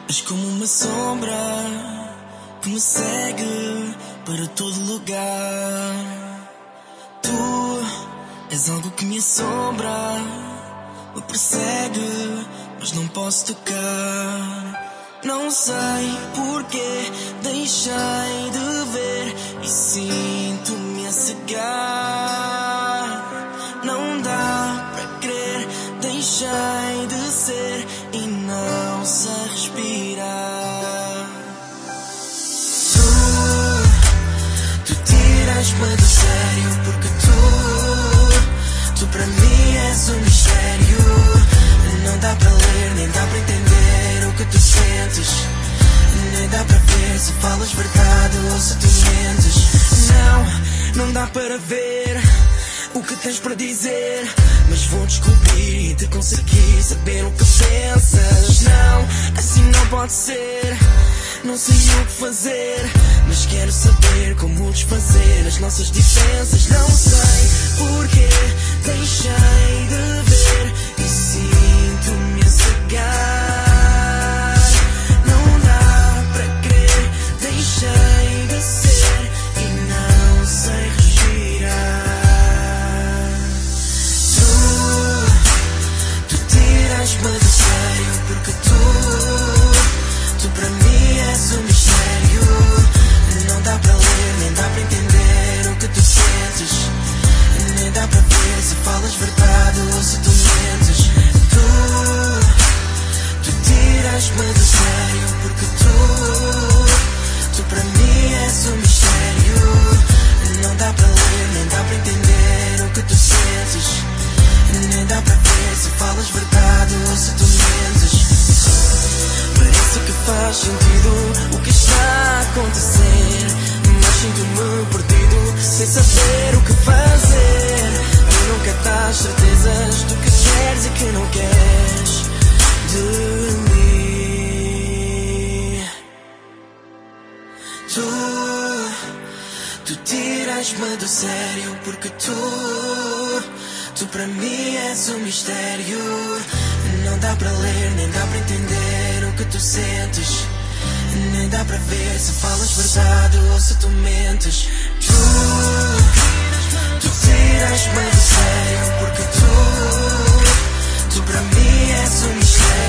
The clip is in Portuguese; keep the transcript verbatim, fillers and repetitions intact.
És como uma sombra que me segue para todo lugar. Tu és algo que me assombra, me persegue, mas não posso tocar. Não sei porquê deixei de ver e sinto-me a cegar. Não dá para crer, deixei de ser e não sei respirar. Tu, tu tiras-me do sério porque tu, tu para mim és um mistério. Não dá para ler, nem dá para entender o que tu sentes. Nem dá para ver se falas verdade ou se tu mentes. Não, não dá para ver o que tens para dizer, mas vou descobrir e te conseguir saber o que pensas. Não, assim não pode ser. Não sei o que fazer, mas quero saber como desfazer as nossas diferenças. Não sei porquê deixei de ver e sinto-me a cegar. Não dá para crer, deixei de ser e não sei respirar. Tu, tu tiras-me do sério porque tu, tu para mim és um mistério. Não dá para ler, nem dá para entender o que tu sentes. Nem dá para ver se falas verdade ou se tu mentes. Tu, tu tiras-me do sério porque tu, tu para mim és um mistério. Não dá para ler, nem dá para entender o que tu sentes. Nem dá para ver se falas verdade ou se tu mentes. Parece que faz sentido o que está a acontecer, mas sinto-me perdido sem saber o que fazer. Tu nunca dás certezas do que queres e que não queres de mim. Tu, tu tiras-me do sério porque tu, tu para mim és um mistério. Não dá para ler, nem dá para entender o que tu sentes. Nem dá para ver se falas verdade ou se tu mentes. Tu, tu tiras-me do sério porque tu, tu para mim és um mistério.